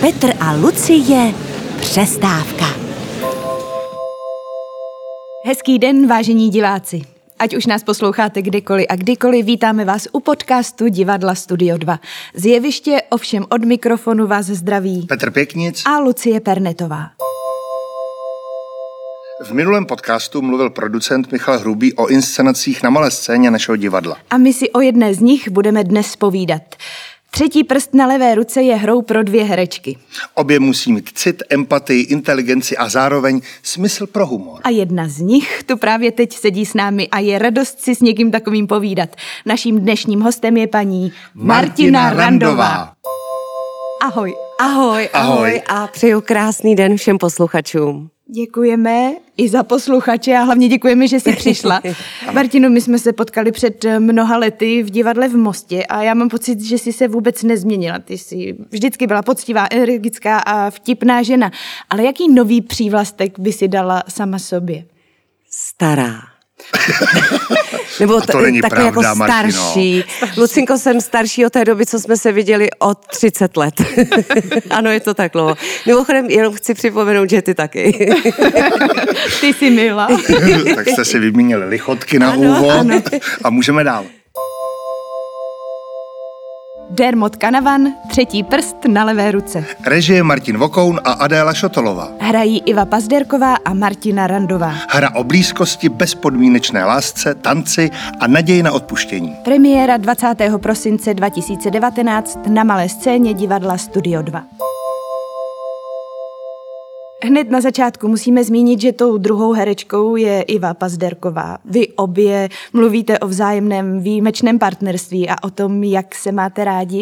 Petr a Lucie, přestávka. Hezký den, vážení diváci. Ať už nás posloucháte kdekoliv a kdykoliv, vítáme vás u podcastu Divadla Studio 2. Z jeviště ovšem od mikrofonu vás zdraví Petr Pěknic a Lucie Pernetová. V minulém podcastu mluvil producent Michal Hrubý o inscenacích na malé scéně našeho divadla. A my si o jedné z nich budeme dnes povídat. Třetí prst na levé ruce je hrou pro 2 herečky. Obě musí mít cit, empatii, inteligenci a zároveň smysl pro humor. A jedna z nich tu právě teď sedí s námi a je radost si s někým takovým povídat. Naším dnešním hostem je paní Martina Randová. Ahoj. Ahoj a přeju krásný den všem posluchačům. Děkujeme i za posluchače a hlavně děkujeme, že jsi přišla. Martino, my jsme se potkali před mnoha lety v divadle v Mostě a já mám pocit, že jsi se vůbec nezměnila. Ty jsi vždycky byla poctivá, energická a vtipná žena. Ale jaký nový přívlastek by si dala sama sobě? Stará. Nebo to není takový pravda, jako starší. Lucinko, jsem starší od té doby, co jsme se viděli od 30 let. Ano, je to tak dlouho. Mimochodem, jenom chci připomenout, že ty taky. Ty jsi milá. Tak jste si vyměnili lichotky na úvod a můžeme dál. Dermot Kanavan, Třetí prst na levé ruce. Režie Martin Vokoun a Adéla Šotolová. Hrají Iva Pazderková a Martina Randová. Hra o blízkosti, bezpodmínečné lásce, tanci a naději na odpuštění. Premiéra 20. prosince 2019 na malé scéně divadla Studio 2. Hned na začátku musíme zmínit, že tou druhou herečkou je Iva Pazderková. Vy obě mluvíte o vzájemném výjimečném partnerství a o tom, jak se máte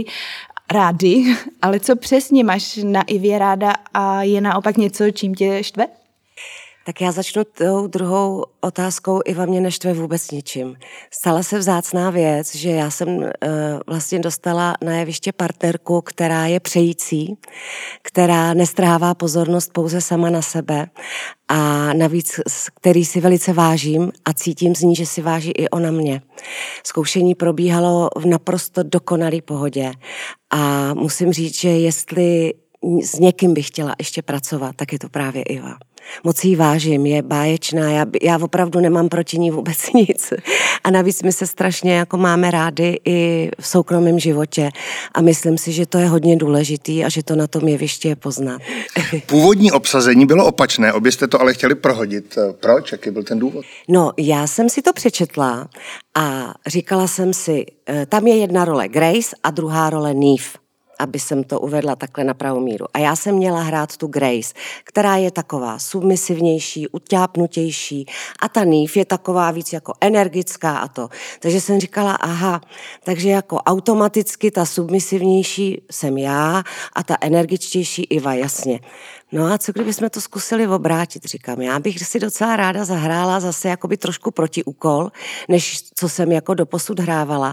rádi, ale co přesně máš na Ivě ráda a je naopak něco, čím tě štve? Tak já začnu tou druhou otázkou. Iva mě neštve vůbec ničím. Stala se vzácná věc, že já jsem vlastně dostala na jeviště partnerku, která je přející, která nestrhává pozornost pouze sama na sebe a navíc, který si velice vážím a cítím z ní, že si váží i ona mě. Zkoušení probíhalo v naprosto dokonalý pohodě a musím říct, že jestli s někým bych chtěla ještě pracovat, tak je to právě Iva. Moc jí vážím, je báječná, já opravdu nemám proti ní vůbec nic. A navíc my se strašně jako máme rádi i v soukromém životě a myslím si, že to je hodně důležitý a že to na tom jevišti je poznat. Původní obsazení bylo opačné, obě jste to ale chtěli prohodit. Proč? Jaký byl ten důvod? No, já jsem si to přečetla a říkala jsem si, tam je jedna role Grace a druhá role Neve, aby jsem to uvedla takhle na pravou míru. A já jsem měla hrát tu Grace, která je taková submisivnější, utápnutější a ta Neve je taková víc jako energická a to. Takže jsem říkala, aha, takže jako automaticky ta submisivnější jsem já a ta energičtější Iva, jasně. No a co kdybychom to zkusili obrátit, říkám. Já bych si docela ráda zahrála zase jakoby trošku protiúkol, než co jsem jako doposud hrávala.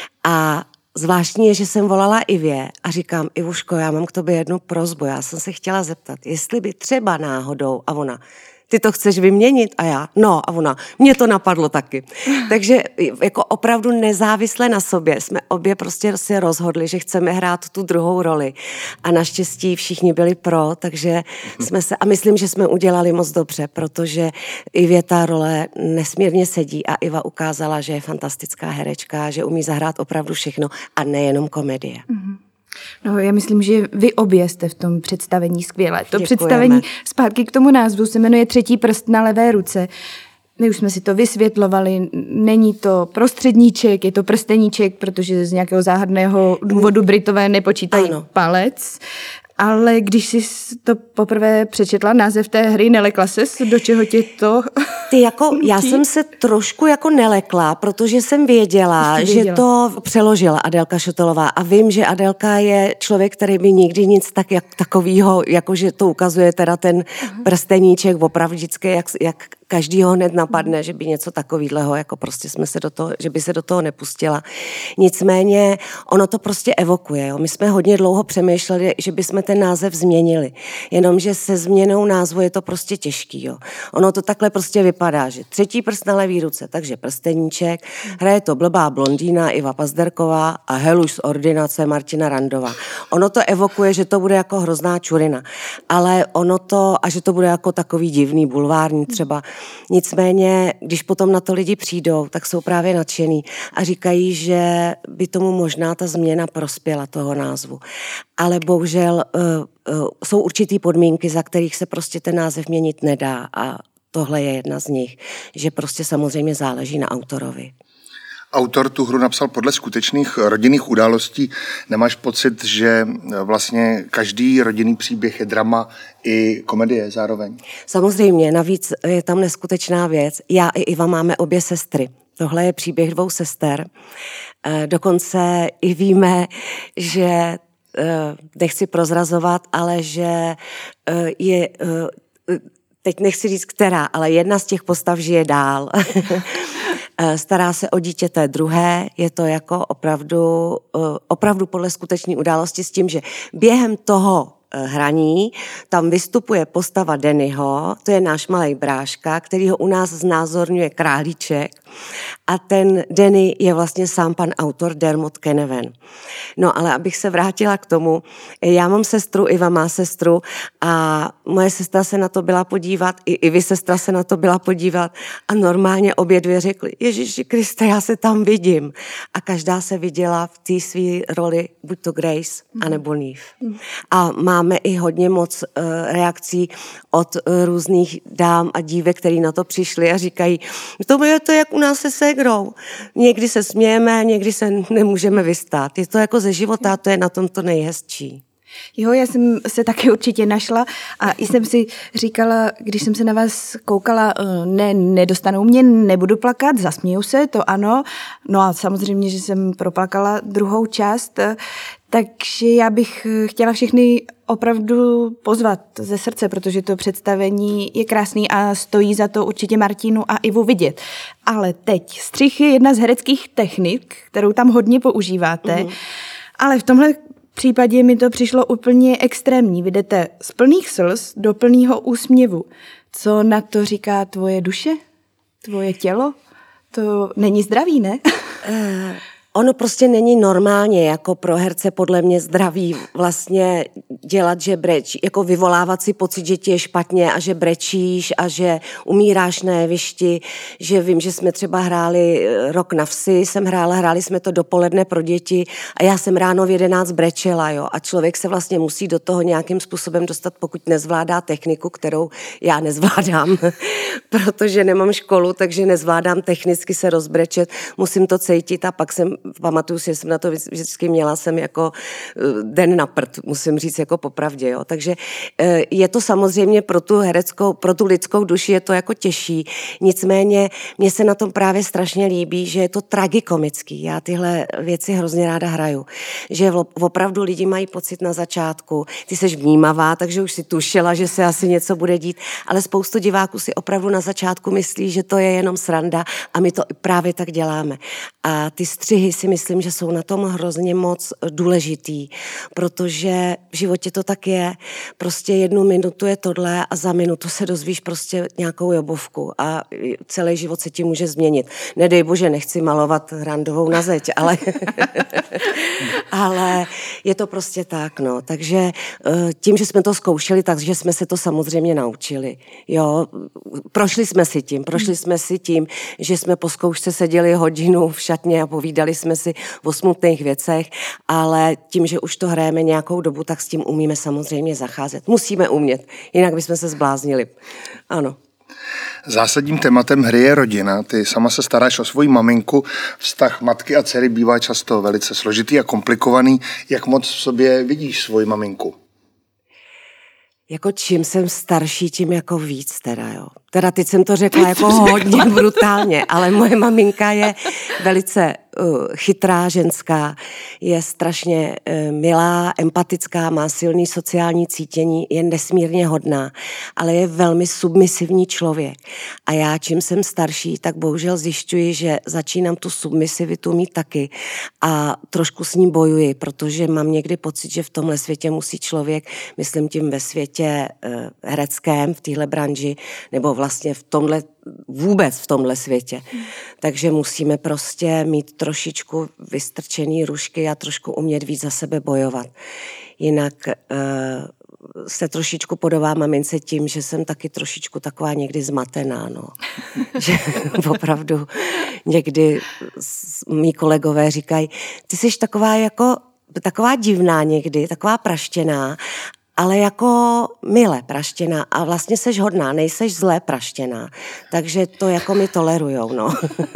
A zvláštní je, že jsem volala Ivě a říkám, Ivuško, já mám k tobě jednu prosbu, já jsem se chtěla zeptat, jestli by třeba náhodou, a ona, ty to chceš vyměnit? A já, no, a ona, mě to napadlo taky. Takže jako opravdu nezávisle na sobě jsme obě prostě se rozhodli, že chceme hrát tu druhou roli. A naštěstí všichni byli pro, takže jsme se, a myslím, že jsme udělali moc dobře, protože Ivě ta role nesmírně sedí a Iva ukázala, že je fantastická herečka, že umí zahrát opravdu všechno a nejenom komedie. Mm-hmm. No, já myslím, že vy obě jste v tom představení skvělé. To Děkujeme. Představení zpátky k tomu názvu se jmenuje Třetí prst na levé ruce. My už jsme si to vysvětlovali, není to prostředníček, je to prsteníček, protože z nějakého záhadného důvodu Britové nepočítají palec. Ale když jsi to poprvé přečetla název té hry, nelekla ses, do čeho tě to já jsem se trošku jako nelekla, protože jsem věděla, že to přeložila Adélka Šotolová a vím, že Adélka je člověk, který by nikdy nic takového, jakože to ukazuje teda ten prsteníček opravdu vždycky, jak každýho hned napadne, že by něco takového, jako prostě jsme se do toho, že by se do toho nepustila. Nicméně ono to prostě evokuje. Jo. My jsme hodně dlouho přemýšleli, že bychom ten název změnili. Jenomže se změnou názvu je to prostě těžký. Jo. Ono to takhle prostě vypadá, že třetí prst na levý ruce, takže prsteníček, hraje to blbá blondýna Iva Pazderková a Heluš z ordinace Martina Randová. Ono to evokuje, že to bude jako hrozná čurina, ale a že to bude jako takový divný, bulvární třeba. Nicméně, když potom na to lidi přijdou, tak jsou právě nadšený a říkají, že by tomu možná ta změna prospěla toho názvu. Ale bohužel jsou určitý podmínky, za kterých se prostě ten název měnit nedá a tohle je jedna z nich, že prostě samozřejmě záleží na autorovi. Autor tu hru napsal podle skutečných rodinných událostí. Nemáš pocit, že vlastně každý rodinný příběh je drama i komedie zároveň? Samozřejmě, navíc je tam neskutečná věc. Já i Iva máme obě sestry. Tohle je příběh 2 sester. Dokonce i víme, že nechci prozrazovat, ale že je... Teď nechci říct která, ale jedna z těch postav žije dál. Stará se o dítě té druhé, je to jako opravdu podle skutečné události s tím, že během toho hraní tam vystupuje postava Dannyho, to je náš malej bráška, který ho u nás znázorňuje Králíček a ten Danny je vlastně sám pan autor Dermot Kennevin. No ale abych se vrátila k tomu, já mám sestru, Iva má sestru a moje sestra se na to byla podívat, i vy sestra se na to byla podívat a normálně obě dvě řekly, Ježiši Kriste, já se tam vidím. A každá se viděla v té své roli, buď to Grace, anebo Neve. A máme i hodně moc reakcí od různých dám a dívek, který na to přišli a říkají, to je to jak u nás se ségrou. Někdy se smějeme, někdy se nemůžeme vystát. Je to jako ze života, to je na tom to nejhezčí. Jo, já jsem se taky určitě našla a jsem si říkala, když jsem se na vás koukala, nedostanou mě, nebudu plakat, zasměju se, to ano. No a samozřejmě, že jsem proplakala druhou část, takže já bych chtěla všechny opravdu pozvat ze srdce, protože to představení je krásný a stojí za to určitě Martinu a Ivu vidět. Ale teď střih je jedna z hereckých technik, kterou tam hodně používáte, ale v tomhle případě mi to přišlo úplně extrémní. Vy jdete z plných slz do plného úsměvu. Co na to říká tvoje duše? Tvoje tělo? To není zdravý, ne? Ono prostě není normálně jako pro herce podle mě zdravý vlastně dělat, že brečí, jako vyvolávat si pocit, že ti je špatně a že brečíš a že umíráš na jevišti, že vím, že jsme třeba hráli Rok na vsi, hráli jsme to dopoledne pro děti a já jsem ráno v 11 brečela, jo, a člověk se vlastně musí do toho nějakým způsobem dostat, pokud nezvládá techniku, kterou já nezvládám, protože nemám školu, takže nezvládám technicky se rozbrečet, musím to cítit a pak pamatuju si, že jsem na to vždycky měla jsem jako den na prd, musím říct jako popravdě, jo. Takže je to samozřejmě pro tu lidskou duši je to jako těžší. Nicméně mně se na tom právě strašně líbí, že je to tragikomický. Já tyhle věci hrozně ráda hraju. Že opravdu lidi mají pocit na začátku, ty seš vnímavá, takže už si tušila, že se asi něco bude dít, ale spoustu diváků si opravdu na začátku myslí, že to je jenom sranda a my to právě tak děláme. A ty střihy si myslím, že jsou na tom hrozně moc důležitý, protože v životě to tak je. Prostě 1 minutu je tohle a za minutu se dozvíš prostě nějakou jobovku a celý život se ti může změnit. Nedej bože, nechci malovat Randovou na zeď, ale je to prostě tak, no. Takže tím, že jsme to zkoušeli, takže jsme se to samozřejmě naučili. Jo, prošli jsme si tím, že jsme po zkoušce seděli hodinu v šatně a povídali jsme si o smutných věcech, ale tím, že už to hrajeme nějakou dobu, tak s tím umíme samozřejmě zacházet. Musíme umět, jinak bychom se zbláznili. Ano. Zásadním tématem hry je rodina. Ty sama se staráš o svoji maminku. Vztah matky a dcery bývá často velice složitý a komplikovaný. Jak moc v sobě vidíš svoji maminku? Jako čím jsem starší, tím jako víc teda, jo. Teda teď jsem to řekla jako hodně brutálně, ale moje maminka je velice chytrá ženská, je strašně milá, empatická, má silný sociální cítění, je nesmírně hodná, ale je velmi submisivní člověk. A já, čím jsem starší, tak bohužel zjišťuji, že začínám tu submisivitu mít taky a trošku s ní bojuji, protože mám někdy pocit, že v tomhle světě musí člověk, myslím tím ve světě hereckém, v téhle branži, nebo vlastně vůbec v tomhle světě. Takže musíme prostě mít trošičku vystrčený rušky a trošku umět víc za sebe bojovat. Jinak se trošičku podobá mamince tím, že jsem taky trošičku taková někdy zmatená, no. Že opravdu někdy mý kolegové říkají, ty jsi taková divná někdy, taková praštěná, ale jako mile praštěná a vlastně seš hodná, nejseš zlé praštěná. Takže to jako mi tolerujou, no.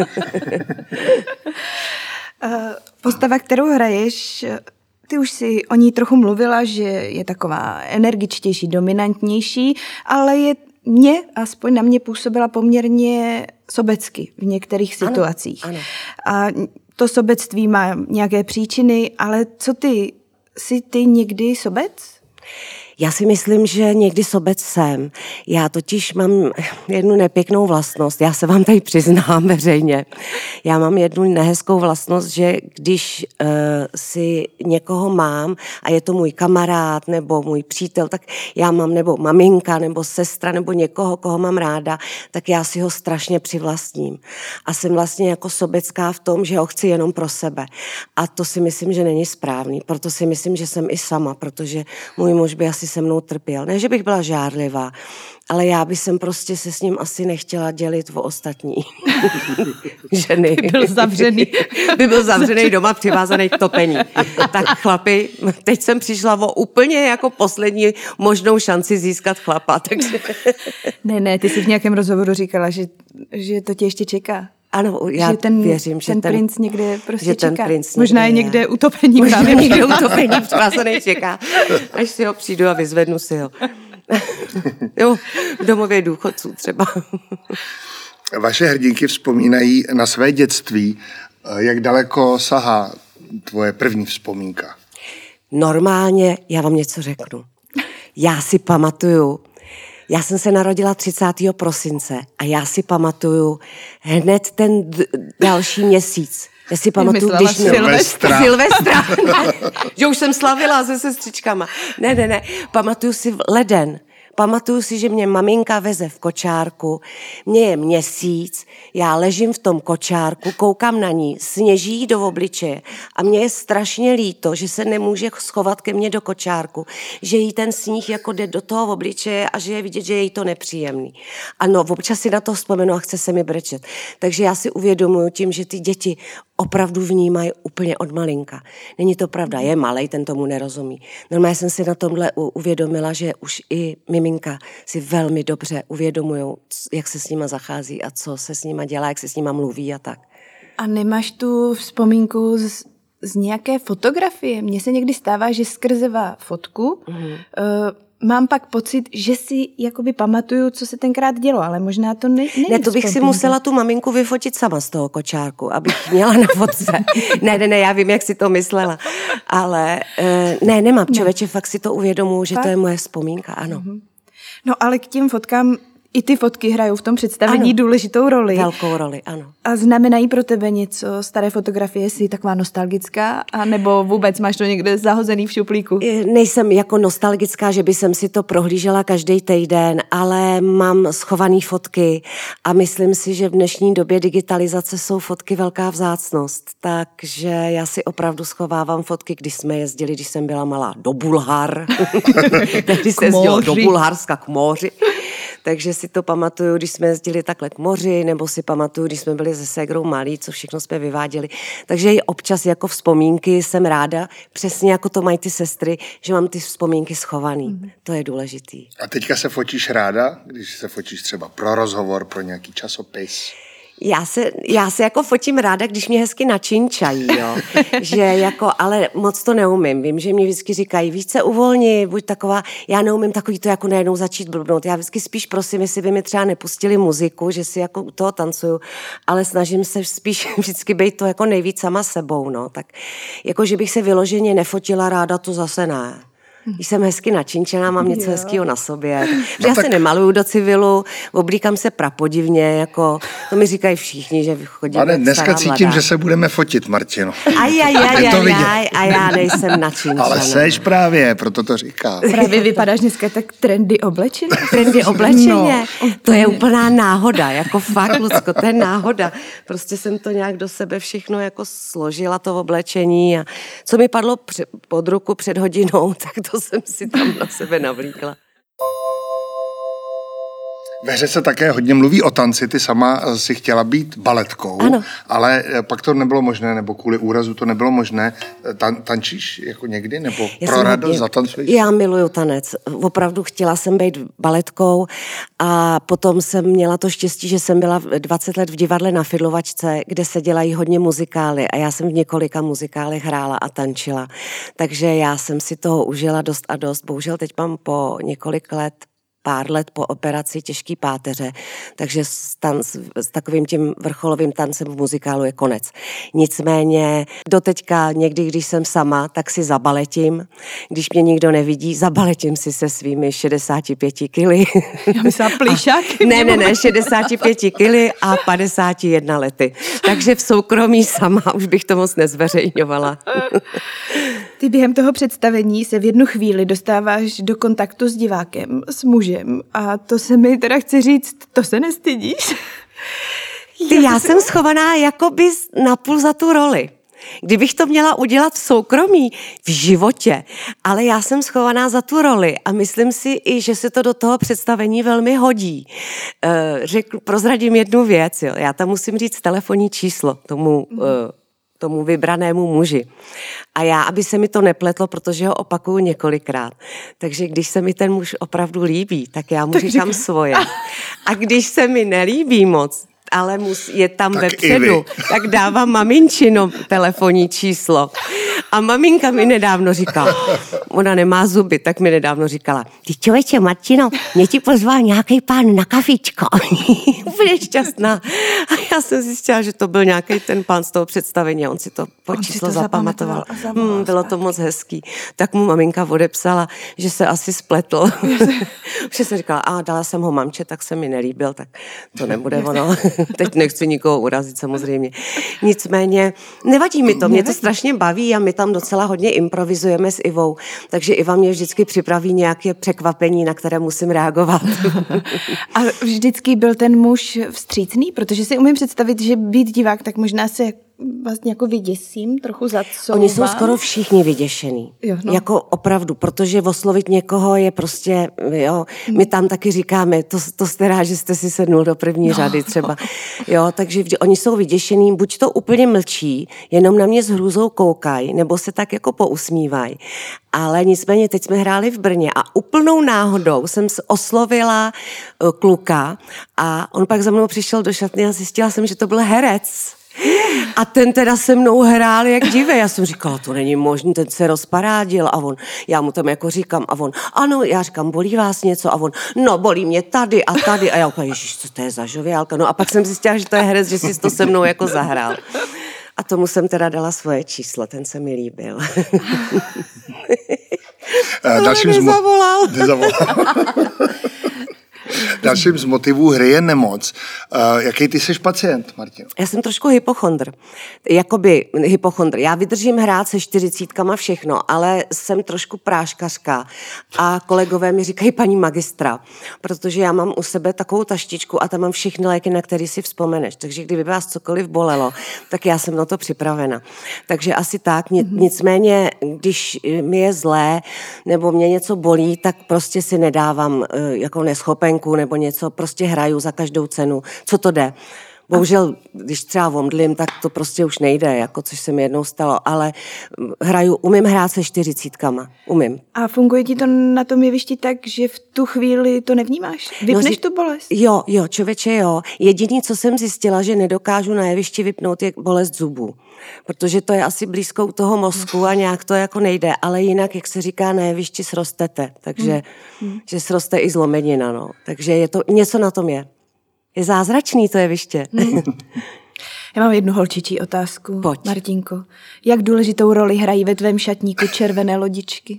Postava, kterou hraješ, ty už si o ní trochu mluvila, že je taková energičtější, dominantnější, ale aspoň na mě působila poměrně sobecky v některých situacích. Ano. A to sobectví má nějaké příčiny, ale jsi ty někdy sobec? Já si myslím, že někdy sobec jsem. Já totiž mám jednu nepěknou vlastnost, já se vám tady přiznám veřejně. Já mám jednu nehezkou vlastnost, že když si někoho mám a je to můj kamarád nebo můj přítel, tak já mám nebo maminka nebo sestra nebo někoho, koho mám ráda, tak já si ho strašně přivlastním. A jsem vlastně jako sobecká v tom, že ho chci jenom pro sebe. A to si myslím, že není správný. Proto si myslím, že jsem i sama, protože můj muž by asi se mnou trpěl. Ne, že bych byla žárlivá, ale já bych jsem prostě se s ním asi nechtěla dělit o ostatní ženy. By byl zavřený doma, přivázaný k topení. Tak chlapi, teď jsem přišla o úplně jako poslední možnou šanci získat chlapa. Takže... Ne, ty jsi v nějakém rozhovoru říkala, že to tě ještě čeká. Ano, já věřím, že ten princ někde prostě čeká. Možná je někde utopení. Možná je někde utopení, přivázaný čeká, až si ho přijdu a vyzvednu si ho. Jo, v domově důchodců třeba. Vaše hrdinky vzpomínají na své dětství. Jak daleko sahá tvoje první vzpomínka? Normálně, já vám něco řeknu. Já si pamatuju, já jsem se narodila 30. prosince a já si pamatuju hned ten další měsíc. Já si pamatuju, když Silvestra, že už jsem slavila se sestřičkama. Ne, pamatuju si leden. Pamatuju si, že mě maminka veze v kočárku, mě je měsíc, já ležím v tom kočárku, koukám na ní, sněží do obličeje a mně je strašně líto, že se nemůže schovat ke mně do kočárku, že jí ten sníh jako jde do toho obličeje a že je vidět, že je jí to nepříjemný. Ano, občas si na to vzpomenu a chce se mi brečet. Takže já si uvědomuju tím, že ty děti opravdu vnímají úplně od malinka. Není to pravda, je malej, ten tomu nerozumí. Normálně jsem si na tomhle uvědomila, že už i miminka si velmi dobře uvědomujou, jak se s nima zachází a co se s nima dělá, jak se s nima mluví a tak. A nemáš tu vzpomínku z nějaké fotografie? Mně se někdy stává, že skrzeva fotku mám pak pocit, že si jakoby pamatuju, co se tenkrát dělo, ale možná to není. Ne, to bych si musela tu maminku vyfotit sama z toho kočárku, abych měla na fotce. Ne, já vím, jak si to myslela. Ale nemám, člověče, fakt si to uvědomuji, že to je moje vzpomínka, ano. No ale k těm fotkám i ty fotky hrajou v tom představení důležitou roli. Velkou roli, ano. A znamenají pro tebe něco? Staré fotografie, jsi taková nostalgická? A nebo vůbec máš to někde zahozený v šuplíku? Nejsem jako nostalgická, že by jsem si to prohlížela každý týden, ale mám schované fotky a myslím si, že v dnešní době digitalizace jsou fotky velká vzácnost. Takže já si opravdu schovávám fotky, když jsme jezdili, když jsem byla malá, do Bulhar. Tehdy se jezdilo do Bulharska k moři. Takže si to pamatuju, když jsme jezdili takhle k moři, nebo si pamatuju, když jsme byli se ségrou malí, co všechno jsme vyváděli. Takže i občas jako vzpomínky jsem ráda, přesně jako to mají ty sestry, že mám ty vzpomínky schovaný. To je důležitý. A teďka se fotíš ráda, když se fotíš třeba pro rozhovor, pro nějaký časopis? Já se jako fotím ráda, když mě hezky načinčají, jo. Že jako, ale moc to neumím. Vím, že mě vždycky říkají, víc se uvolni, buď taková, já neumím takový to jako najednou začít blbnout. Já vždycky spíš prosím, jestli by mi třeba nepustili muziku, že si jako u toho tancuju, ale snažím se spíš vždycky být to jako nejvíc sama sebou, no. Tak jako, že bych se vyloženě nefotila ráda, to zase ne. Když jsem hezky načinčená, mám něco hezkého na sobě. Já se nemaluju do civilu, oblíkám se prapodivně, jako, to mi říkají všichni, že chodíme Ale dneska cítím, mladá. že se budeme fotit, Martino. A já nejsem načinčená. Ale seš právě, proto to říkám. Právě vypadáš dneska tak trendy oblečeně. Trendy oblečeně, to je úplná náhoda, jako fakt, Lucko, to je náhoda. Prostě jsem to nějak do sebe všechno jako složila, to oblečení a co mi padlo pod ruku před hodinou, tak to jsem si tam na sebe navlíkla. Ve hře se také hodně mluví o tanci, ty sama si chtěla být baletkou, ano. Ale pak to nebylo možné, nebo kvůli úrazu to nebylo možné. Tančíš jako někdy, nebo pro radost zatancuješ? Já miluju tanec. Opravdu chtěla jsem být baletkou a potom jsem měla to štěstí, že jsem byla 20 let v divadle na Fidlovačce, kde se dělají hodně muzikály a já jsem v několika muzikálech hrála a tančila. Takže já jsem si toho užila dost a dost. Bohužel teď mám po pár let po operaci těžký páteře, takže s takovým tím vrcholovým tancem v muzikálu je konec. Nicméně doteďka někdy, když jsem sama, tak si zabaletím. Když mě nikdo nevidí, zabaletím si se svými 65 kily. Já myslela plíšáky. Ne, 65 kily a 51 lety. Takže v soukromí sama už bych to moc nezveřejňovala. Ty během toho představení se v jednu chvíli dostáváš do kontaktu s divákem, s mužem a to se mi teda chci říct, to se nestydíš? Já jsem schovaná jakoby napůl za tu roli. Kdybych to měla udělat v soukromí, v životě, ale já jsem schovaná za tu roli a myslím si i, že se to do toho představení velmi hodí. Prozradím jednu věc, jo. Já tam musím říct telefonní číslo tomu vybranému muži. A já, aby se mi to nepletlo, protože ho opakuju několikrát. Takže když se mi ten muž opravdu líbí, tak já mu říkám svoje. A když se mi nelíbí moc, ale je tam tak vepředu, tak dávám maminčino telefonní číslo. A maminka mi nedávno říkala, ona nemá zuby, tak mi nedávno říkala, ty člověče Martino, mě ti pozval nějaký pán na kafičko. Úplně šťastná. A já jsem zjistila, že to byl nějaký ten pán z toho představení a on si to číslo zapamatoval. Bylo to moc hezký. Tak mu maminka odepsala, že se asi spletl. Že se říkala, dala jsem ho mamče, tak se mi nelíbil, tak to nebude ono. Teď nechci nikoho urazit samozřejmě. Nicméně nevadí mi to, mě to strašně baví a my tam docela hodně improvizujeme s Ivou, takže Iva mě vždycky připraví nějaké překvapení, na které musím reagovat. A vždycky byl ten muž vstřícný, protože si umím představit, že být divák, tak možná se vlastně jako vyděsím, trochu zacouvám. Oni jsou skoro všichni vyděšený. Jo, no. Jako opravdu, protože oslovit někoho je prostě, jo, my tam taky říkáme, to jste rád, že jste si sednul do první řady třeba. Jo, takže oni jsou vyděšený, buď to úplně mlčí, jenom na mě s hrůzou koukají, nebo se tak jako pousmívají. Ale nicméně teď jsme hráli v Brně a úplnou náhodou jsem oslovila kluka a on pak za mnou přišel do šatny a zjistila jsem, že to byl herec. A ten teda se mnou hrál jak divě. Já jsem říkala, to není možné, ten se rozparádil a já mu tam jako říkám a on, ano, já říkám, bolí vás něco a on, no bolí mě tady a tady a já říkám, ježiš, co to je za žoviálka, no a pak jsem zjistila, že to je herec, že si to se mnou jako zahrál. A tomu jsem teda dala svoje číslo, ten se mi líbil. Nezavolal. Dalším z motivů hry je nemoc. Jaký ty jsi pacient, Martin? Já jsem trošku hypochondr. Jakoby hypochondr. Já vydržím hrát se 40 všechno, ale jsem trošku práškařka. A kolegové mi říkají paní magistra, protože já mám u sebe takovou taštičku a tam mám všechny léky, na které si vzpomeneš. Takže kdyby vás cokoliv bolelo, tak já jsem na to připravena. Takže asi tak. Nicméně, když mi je zlé nebo mě něco bolí, tak prostě si nedávám jako neschopenku nebo něco, prostě hraju za každou cenu, co to jde. Bohužel, když třeba omdlím, tak to prostě už nejde, jako což se mi jednou stalo, ale umím hrát se 40, umím. A funguje ti to na tom jevišti tak, že v tu chvíli to nevnímáš? Vypneš tu bolest? Jo, člověče, jo. Jediný, co jsem zjistila, že nedokážu na jevišti vypnout, je bolest zubů. Protože to je asi blízko u toho mozku a nějak to jako nejde, ale jinak, jak se říká, na jevišti srostete, takže že sroste i zlomenina, no. Takže je to, něco na tom je. Je zázračný to jeviště. Já mám jednu holčičí otázku. Pojď. Martinko, jak důležitou roli hrají ve tvém šatníku červené lodičky?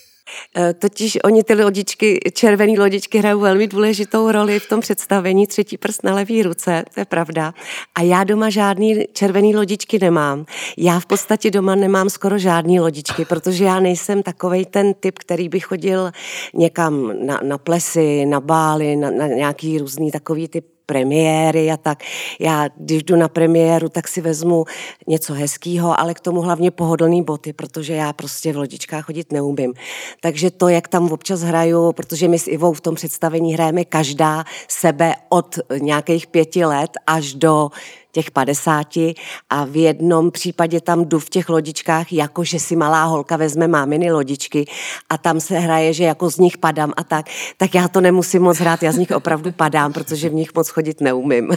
Totiž oni ty červené lodičky hrajou velmi důležitou roli v tom představení Třetí prst na levý ruce, to je pravda. A já doma žádný červený lodičky nemám. Já v podstatě doma nemám skoro žádný lodičky, protože já nejsem takovej ten typ, který by chodil někam na plesy, na bály, na nějaký různý takový typ premiéry a tak. Já, když jdu na premiéru, tak si vezmu něco hezkýho, ale k tomu hlavně pohodlný boty, protože já prostě v lodičkách chodit neumím. Takže to, jak tam občas hraju, protože my s Ivou v tom představení hrajeme každá sebe od nějakých 5 let až do těch 50 a v jednom případě tam jdu v těch lodičkách, jako že si malá holka vezme máminy lodičky a tam se hraje, že jako z nich padám a tak já to nemusím moc hrát, já z nich opravdu padám, protože v nich moc chodit neumím.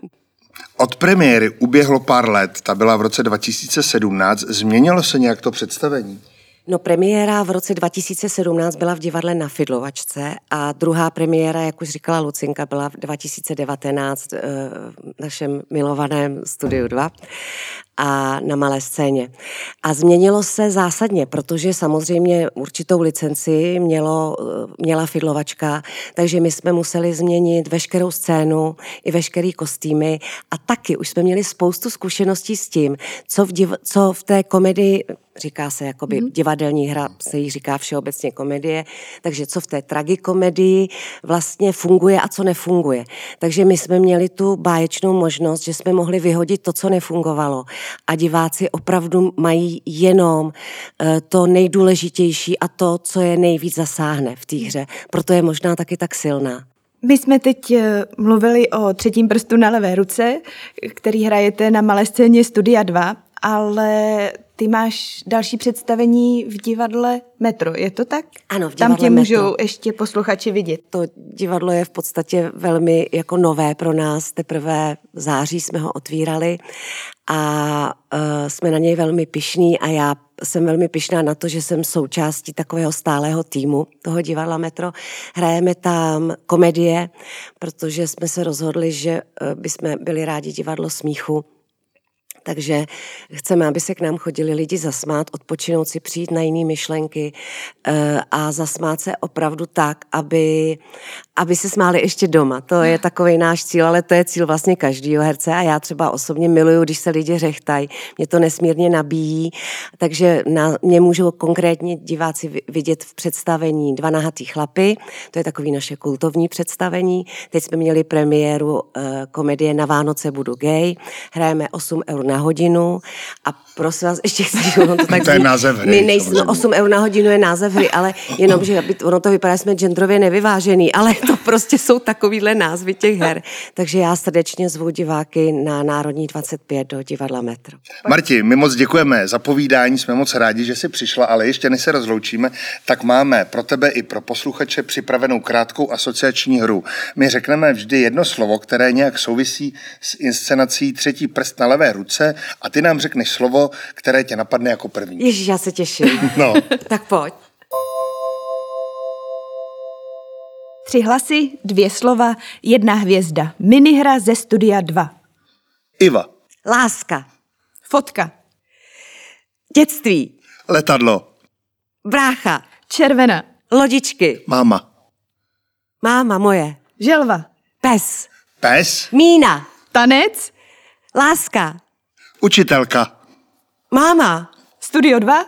Od premiéry uběhlo pár let, ta byla v roce 2017, změnilo se nějak to představení? No, premiéra v roce 2017 byla v divadle Na Fidlovačce a druhá premiéra, jak už říkala Lucinka, byla v 2019 v našem milovaném Studiu 2 a na malé scéně. A změnilo se zásadně, protože samozřejmě určitou licenci měla Fidlovačka, takže my jsme museli změnit veškerou scénu i veškerý kostýmy a taky už jsme měli spoustu zkušeností s tím, co v té komedii, říká se jakoby divadelní hra, se jí říká všeobecně komedie, takže co v té tragikomedii vlastně funguje a co nefunguje. Takže my jsme měli tu báječnou možnost, že jsme mohli vyhodit to, co nefungovalo a diváci opravdu mají jenom to nejdůležitější a to, co je nejvíc zasáhne v té hře. Proto je možná taky tak silná. My jsme teď mluvili o Třetím prstu na levé ruce, který hrajete na malé scéně Studia 2, ale ty máš další představení v divadle Metro, je to tak? Ano, v divadle Tam tě Metro. můžou ještě posluchači vidět. To divadlo je v podstatě velmi jako nové pro nás, teprve v září jsme ho otvírali a jsme na něj velmi pyšní a já jsem velmi pyšná na to, že jsem součástí takového stálého týmu toho divadla Metro. Hrajeme tam komedie, protože jsme se rozhodli, že bychom byli rádi divadlo smíchu. Takže chceme, aby se k nám chodili lidi zasmát, odpočinout si, přijít na jiné myšlenky a zasmát se opravdu tak, aby se smáli ještě doma. To je takový náš cíl, ale to je cíl vlastně každého herce a já třeba osobně miluju, když se lidi řechtají. Mě to nesmírně nabíjí, takže mě můžou konkrétně diváci vidět v představení Dva nahatý chlapy, to je takový naše kultovní představení. Teď jsme měli premiéru komedie Na Vánoce budu gay, hrajeme 8 eur na hodinu a prosím vás, ještě chci, ono to tak to je název hry. 8 eur na hodinu je název hry, ale jenom, že ono to vypadá, že jsme genderově nevyvážený, ale to prostě jsou takovýhle názvy těch her. Takže já srdečně zvu diváky na Národní 25 do divadla Metro. Marti, my moc děkujeme za povídání, jsme moc rádi, že jsi přišla, ale ještě než se rozloučíme, tak máme pro tebe i pro posluchače připravenou krátkou asociační hru. My řekneme vždy jedno slovo, které nějak souvisí s inscenací Třetí prst na levé ruce a ty nám řekneš slovo, které tě napadne jako první. Ježíš, já se těším. No. Tak pojď. 3 hlasy, 2 slova, 1 hvězda. Minihra ze Studia 2. Iva. Láska. Fotka. Dětství. Letadlo. Brácha. Červená. Lodičky. Máma. Máma moje. Želva. Pes. Pes. Mína. Tanec. Láska. Učitelka. Máma. Studio 2.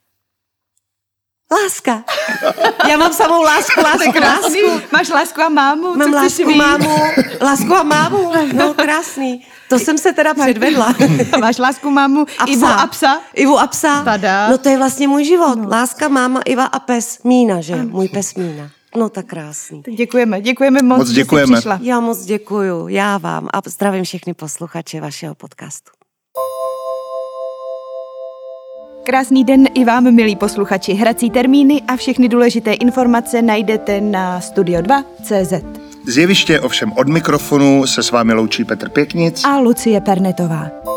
Láska. Já mám samou lásku. Máš lásku a mámu? Mám lásku a mámu. No, krásný. To jsem se teda předvedla. Máš lásku, mámu, Ivu a psa? Ivu a psa. Tada. No to je vlastně můj život. Láska, máma, Iva a pes. Mína, že? Můj pes Mína. No tak krásný. Tak děkujeme moc, že jsi přišla. Já moc děkuju, já vám a zdravím všechny posluchače vašeho podcastu. Krásný den i vám, milí posluchači. Hrací termíny a všechny důležité informace najdete na studio2.cz. Z jeviště ovšem od mikrofonu se s vámi loučí Petr Pěknic a Lucie Pernetová.